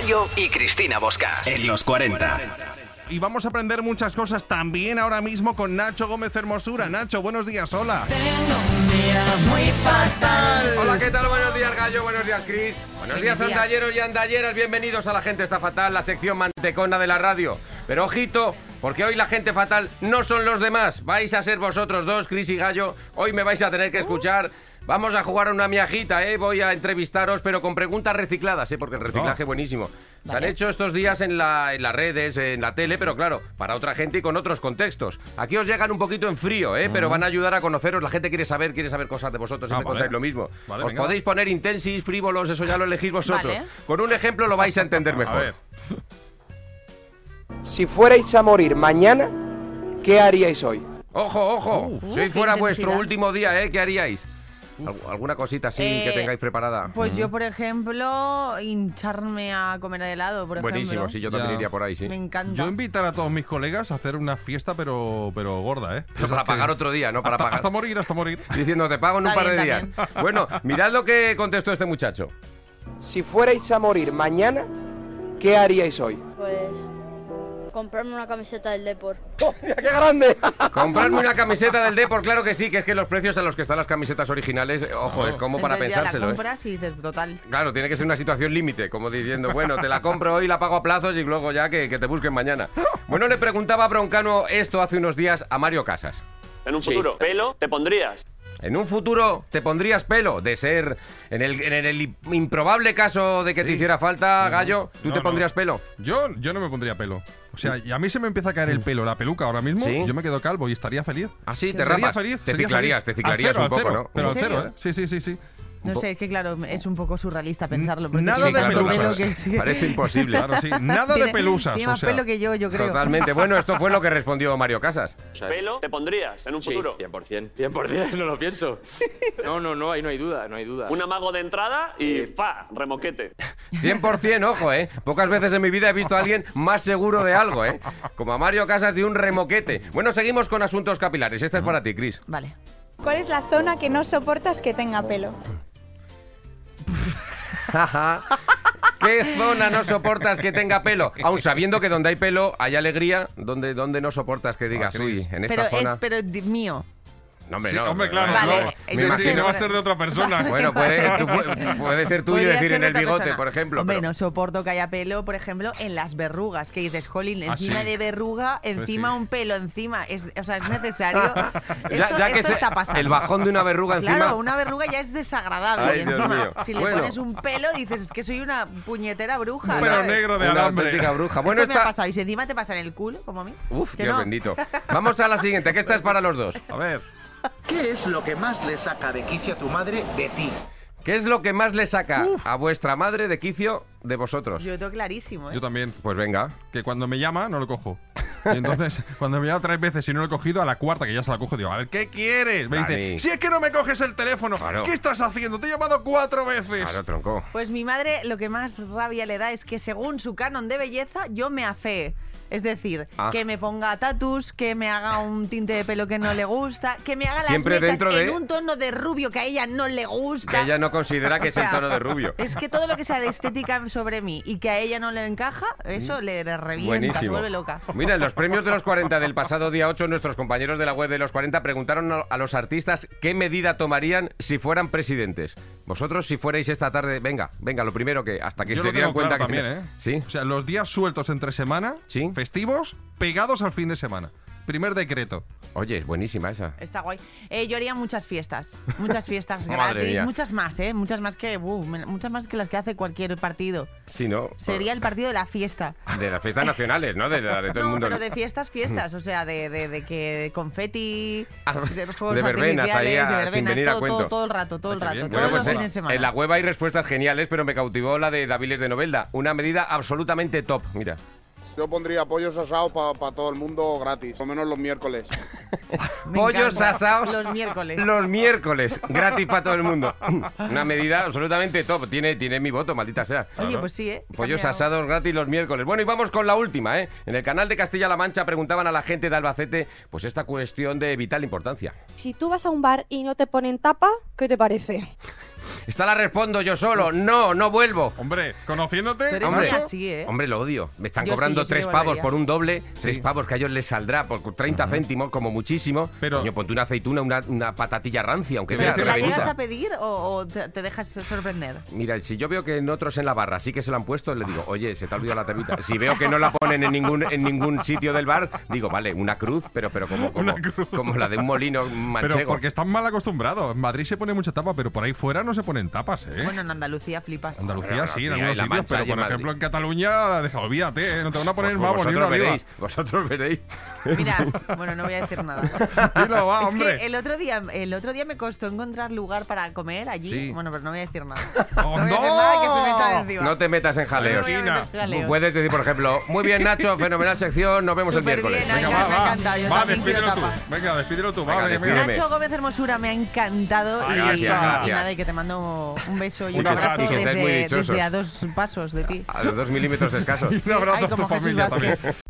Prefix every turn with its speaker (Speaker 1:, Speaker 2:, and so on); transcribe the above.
Speaker 1: Gallo y Cristina Bosca. En los 40.
Speaker 2: Y vamos a aprender muchas cosas también ahora mismo con Nacho Gómez Hermosura. Nacho, buenos días, hola.
Speaker 3: Tengo un día muy fatal.
Speaker 4: Hola, ¿qué tal? Buenos días, Gallo. Buenos días, Cris. Buenos días, andalleros y andalleras. Bienvenidos a La Gente Está Fatal, la sección mantecona de la radio. Pero ojito, porque hoy la gente fatal no son los demás. Vais a ser vosotros dos, Cris y Gallo. Hoy me vais a tener que escuchar. Vamos a jugar una miajita, ¿eh? Voy a entrevistaros, pero con preguntas recicladas, ¿eh? Porque el reciclaje es buenísimo. Se han hecho estos días en las redes, en la tele, pero claro, para otra gente y con otros contextos. Aquí os llegan un poquito en frío, ¿eh? Pero van a ayudar a conoceros. La gente quiere saber cosas de vosotros y me contáis lo mismo.
Speaker 2: Vale,
Speaker 4: os podéis poner intensis, frívolos, eso ya lo elegís vosotros.
Speaker 5: Vale.
Speaker 4: Con un ejemplo lo vais a entender mejor.
Speaker 2: A ver.
Speaker 6: Si fuerais a morir mañana, ¿qué haríais hoy?
Speaker 4: Ojo, ojo. Si hoy fuera
Speaker 5: qué
Speaker 4: vuestro
Speaker 5: intensidad.
Speaker 4: último día, ¿eh? ¿Qué haríais? ¿Alguna cosita así que tengáis preparada?
Speaker 5: Pues yo, por ejemplo, hincharme a comer helado, por
Speaker 4: Buenísimo,
Speaker 5: ejemplo.
Speaker 4: sí, yo también
Speaker 2: Ya.
Speaker 4: iría por ahí, sí.
Speaker 5: Me encanta.
Speaker 2: Yo invitar a todos mis colegas a hacer una fiesta, pero gorda, ¿eh?
Speaker 4: Pero para pagar otro día, no para
Speaker 2: hasta,
Speaker 4: pagar.
Speaker 2: hasta morir.
Speaker 4: Diciendo, te pago en un
Speaker 5: Está
Speaker 4: par de
Speaker 5: bien,
Speaker 4: días. Bueno, mirad lo que contestó este muchacho.
Speaker 6: Si fuerais a morir mañana, ¿qué haríais hoy?
Speaker 7: Pues comprarme una camiseta del Depor.
Speaker 6: ¡Qué grande!
Speaker 4: Comprarme una camiseta del Depor, claro que sí, que es que los precios a los que están las camisetas originales, ojo, es como para
Speaker 5: Entonces ya
Speaker 4: pensárselo,
Speaker 5: la
Speaker 4: ¿eh?
Speaker 5: compras y dices, total.
Speaker 4: Claro, tiene que ser una situación límite, como diciendo, bueno, te la compro hoy, la pago a plazos y luego ya que te busquen mañana. Bueno, le preguntaba a Broncano esto hace unos días a Mario Casas.
Speaker 8: En un futuro, ¿pelo te pondrías?
Speaker 4: ¿En un futuro te pondrías pelo? De ser, en el improbable caso de que te hiciera falta, Gallo, ¿tú
Speaker 2: No,
Speaker 4: te
Speaker 2: no.
Speaker 4: pondrías pelo?
Speaker 2: Yo no me pondría pelo. O sea, y a mí se me empieza a caer el pelo, la peluca ahora mismo,
Speaker 4: ¿Sí?
Speaker 2: yo me quedo calvo y estaría feliz.
Speaker 4: Ah, sí, te
Speaker 2: Sería
Speaker 4: rapas.
Speaker 2: feliz.
Speaker 4: Te
Speaker 2: sería
Speaker 4: ciclarías,
Speaker 2: feliz.
Speaker 4: te ciclarías
Speaker 2: Al
Speaker 4: un poco,
Speaker 2: cero,
Speaker 4: ¿no?
Speaker 2: Pero
Speaker 5: ¿En
Speaker 2: al cero,
Speaker 5: serio?
Speaker 2: ¿eh? Sí.
Speaker 5: No sé, es que claro, es un poco surrealista pensarlo. porque
Speaker 2: Nada
Speaker 5: sí,
Speaker 2: de
Speaker 5: claro,
Speaker 2: pelusas.
Speaker 5: pelo que sí.
Speaker 4: Parece imposible.
Speaker 2: Claro, sí. Nada de
Speaker 5: Tiene-
Speaker 2: pelusas,
Speaker 5: Tiene
Speaker 2: o
Speaker 5: más
Speaker 2: sea.
Speaker 5: pelo que yo creo.
Speaker 4: Totalmente. Bueno, esto fue lo que respondió Mario Casas.
Speaker 8: ¿Pelo te pondrías en un futuro?
Speaker 9: 100%, 100%, no lo pienso. No, ahí no hay duda.
Speaker 8: Un amago de entrada y remoquete.
Speaker 4: 100%, ojo, ¿eh? Pocas veces en mi vida he visto a alguien más seguro de algo, ¿eh? Como a Mario Casas de un remoquete. Bueno, seguimos con asuntos capilares. Esta es para ti, Cris.
Speaker 5: Vale.
Speaker 10: ¿Cuál es la zona que no soportas que tenga pelo?
Speaker 4: ¿Qué zona no soportas que tenga pelo? Aun sabiendo que donde hay pelo hay alegría, donde no soportas que digas,
Speaker 2: Cris.
Speaker 4: uy, en esta
Speaker 5: Pero
Speaker 4: zona...
Speaker 5: es mío.
Speaker 4: No, hombre,
Speaker 2: Sí,
Speaker 4: no.
Speaker 2: hombre, claro.
Speaker 5: Vale,
Speaker 2: no.
Speaker 5: eso
Speaker 2: Sí,
Speaker 5: sí,
Speaker 2: no va a
Speaker 5: pero-
Speaker 2: ser de otra persona.
Speaker 4: Bueno, puede ser tuyo
Speaker 5: Podría
Speaker 4: decir
Speaker 5: ser
Speaker 4: en el
Speaker 5: otra
Speaker 4: bigote,
Speaker 5: persona.
Speaker 4: por ejemplo.
Speaker 5: Hombre,
Speaker 4: pero-
Speaker 5: no soporto que haya pelo, por ejemplo, en las verrugas. Que dices, jolín, encima
Speaker 2: sí.
Speaker 5: de verruga, encima
Speaker 2: sí.
Speaker 5: un pelo, encima. O sea, es necesario.
Speaker 4: Ya que
Speaker 5: esto
Speaker 4: se-
Speaker 5: está pasando.
Speaker 4: el bajón de una verruga encima...
Speaker 5: Claro, una verruga ya es desagradable.
Speaker 4: Ay,
Speaker 5: y
Speaker 4: Dios
Speaker 5: encima,
Speaker 4: mío.
Speaker 5: si le
Speaker 4: Bueno.
Speaker 5: pones un pelo, dices, es que soy una puñetera bruja.
Speaker 2: Un pelo
Speaker 5: ¿sabes?
Speaker 2: negro de
Speaker 4: Una
Speaker 2: alambre.
Speaker 4: auténtica bruja.
Speaker 5: Bueno,
Speaker 4: Bueno,
Speaker 5: esto me ha
Speaker 4: esta...
Speaker 5: pasado. Y si encima te pasa en el culo, como a mí.
Speaker 4: Uf,
Speaker 5: que
Speaker 4: Dios
Speaker 5: no.
Speaker 4: bendito. Vamos a la siguiente, que esta es para los dos.
Speaker 2: A ver.
Speaker 11: ¿Qué es lo que más le saca de quicio a tu madre de ti?
Speaker 4: ¿Qué es lo que más le saca a vuestra madre de quicio de vosotros?
Speaker 5: Yo lo tengo clarísimo, ¿eh?
Speaker 2: Yo también.
Speaker 4: Pues venga.
Speaker 2: Que cuando me llama, no lo cojo. Y entonces, cuando me llama 3 veces y no lo he cogido, a la cuarta que ya se la cojo, digo, a ver, ¿qué quieres? Me
Speaker 4: Dani.
Speaker 2: dice, si es que no me coges el teléfono,
Speaker 4: Claro.
Speaker 2: ¿qué estás haciendo? Te he llamado 4 veces.
Speaker 4: Claro, tronco.
Speaker 5: Pues mi madre lo que más rabia le da es que según su canon de belleza yo me afee. Es decir, que me ponga tatus, que me haga un tinte de pelo que no le gusta, que me haga las
Speaker 4: Siempre
Speaker 5: mechas
Speaker 4: dentro de-
Speaker 5: en un tono de rubio que a ella no le gusta.
Speaker 4: Que ella no considera que
Speaker 5: O
Speaker 4: es el
Speaker 5: sea,
Speaker 4: tono de rubio.
Speaker 5: Es que todo lo que sea de estética sobre mí y que a ella no le encaja, eso le revienta, se
Speaker 4: Buenísimo.
Speaker 5: vuelve loca.
Speaker 4: Mira, en los premios de los 40 del pasado día 8, nuestros compañeros de la web de los 40 preguntaron a los artistas qué medida tomarían si fueran presidentes. Vosotros, si fuerais esta tarde, venga, lo primero que, hasta que
Speaker 2: Yo
Speaker 4: se
Speaker 2: lo
Speaker 4: dieran
Speaker 2: tengo
Speaker 4: cuenta
Speaker 2: claro
Speaker 4: que...
Speaker 2: también, ¿eh?
Speaker 4: ¿Sí?
Speaker 2: O sea, los días sueltos entre semana,
Speaker 4: Sí.
Speaker 2: festivos, pegados al fin de semana. Primer decreto.
Speaker 4: Oye, es buenísima esa.
Speaker 5: Está guay. Yo haría muchas fiestas
Speaker 4: Madre
Speaker 5: gratis,
Speaker 4: mía.
Speaker 5: muchas más que las que hace cualquier partido.
Speaker 4: Si no...
Speaker 5: Sería el partido de la fiesta.
Speaker 4: De las fiestas nacionales, ¿no? De todo el
Speaker 5: No,
Speaker 4: mundo.
Speaker 5: pero de fiestas, o sea, de que confeti,
Speaker 4: Ah,
Speaker 5: de fuegos
Speaker 4: de verbenas, ahí
Speaker 5: artificiales, de
Speaker 4: sin
Speaker 5: verbenas,
Speaker 4: venir a
Speaker 5: todo,
Speaker 4: cuento.
Speaker 5: todo el rato,
Speaker 2: Qué bien.
Speaker 5: todos
Speaker 2: Bueno,
Speaker 5: los
Speaker 4: pues
Speaker 5: fines de semana.
Speaker 4: en la web hay respuestas geniales, pero me cautivó la de Daviles de Novelda. Una medida absolutamente top, mira.
Speaker 12: Yo pondría pollos asados para todo el mundo gratis, por lo menos los miércoles.
Speaker 5: Me
Speaker 4: Pollos
Speaker 5: encanta.
Speaker 4: asados
Speaker 5: Los miércoles.
Speaker 4: Los miércoles, gratis para todo el mundo. Una medida absolutamente top. Tiene mi voto, maldita sea.
Speaker 5: Oye, pues sí, ¿eh?
Speaker 4: Pollos
Speaker 5: Cambia algo.
Speaker 4: asados gratis los miércoles. Bueno, y vamos con la última, ¿eh? En el canal de Castilla-La Mancha preguntaban a la gente de Albacete pues esta cuestión de vital importancia.
Speaker 10: Si tú vas a un bar y no te ponen tapa, ¿qué te parece?
Speaker 4: Esta la respondo yo solo. No, no vuelvo.
Speaker 2: Hombre, conociéndote,
Speaker 5: Pero
Speaker 4: Hombre,
Speaker 5: es así, ¿eh?
Speaker 4: Hombre, lo odio. Me están
Speaker 5: Yo sí,
Speaker 4: cobrando
Speaker 5: yo sí
Speaker 4: 3
Speaker 5: que
Speaker 4: pavos
Speaker 5: volvería.
Speaker 4: por un doble. 3 pavos que a ellos les saldrá por 30 céntimos, como muchísimo.
Speaker 2: Pero-
Speaker 4: Coño, ponte una aceituna, una patatilla rancia, aunque
Speaker 2: Pero
Speaker 4: sea.
Speaker 5: ¿Te la
Speaker 2: repensa.
Speaker 5: llegas a pedir o te dejas sorprender?
Speaker 4: Mira, si yo veo que en otros en la barra sí que se lo han puesto, le digo, oye, se te ha olvidado la termita. Si veo que no la ponen en ningún sitio del bar, digo, vale, una cruz, pero como la de un molino manchego.
Speaker 2: pero porque están mal acostumbrados. En Madrid se pone mucha tapa, pero por ahí fuera no se ponen tapas, ¿eh?
Speaker 5: Bueno, en Andalucía flipas.
Speaker 2: Andalucía sí, en
Speaker 4: Andalucía,
Speaker 2: algunos
Speaker 4: en La
Speaker 2: sitios,
Speaker 4: Mancha
Speaker 2: pero
Speaker 4: y en
Speaker 2: por ejemplo
Speaker 4: Madrid.
Speaker 2: en Cataluña, olvídate, no te van a poner
Speaker 4: Pues
Speaker 2: vamos ni una oliva.
Speaker 4: vosotros veréis.
Speaker 5: Mira, bueno, no voy a decir nada.
Speaker 2: Dilo, va,
Speaker 5: Es
Speaker 2: hombre.
Speaker 5: que el otro día me costó encontrar lugar para comer allí.
Speaker 2: Sí.
Speaker 5: Bueno, pero no voy a decir nada.
Speaker 2: ¡Oh,
Speaker 5: no voy a decir nada que se me echa de encima.
Speaker 4: No te metas en jaleos.
Speaker 5: No voy a meter jaleos.
Speaker 4: Puedes decir, por ejemplo, muy bien, Nacho, fenomenal sección, nos vemos el
Speaker 5: Superbién,
Speaker 4: miércoles.
Speaker 5: Venga,
Speaker 2: Venga,
Speaker 5: me ha
Speaker 2: va,
Speaker 5: encantado, yo
Speaker 2: va,
Speaker 5: también quiero
Speaker 2: despídelo tú.
Speaker 5: tapa.
Speaker 2: Venga, despídelo tú,
Speaker 4: Venga,
Speaker 2: va,
Speaker 4: despídeme.
Speaker 5: Nacho Gómez Hermosura me ha encantado
Speaker 2: Ay,
Speaker 5: y,
Speaker 2: gracias,
Speaker 4: gracias.
Speaker 5: y nada, y que te mando un beso y un
Speaker 2: Un abrazo.
Speaker 5: abrazo
Speaker 4: Y que seáis muy
Speaker 5: desde
Speaker 4: dichosos.
Speaker 5: a 2 pasos de ti.
Speaker 4: A los 2 milímetros escasos.
Speaker 2: Y un abrazo
Speaker 5: Ay,
Speaker 2: a tu
Speaker 5: como Jesús
Speaker 2: familia
Speaker 5: Vázquez.
Speaker 2: también.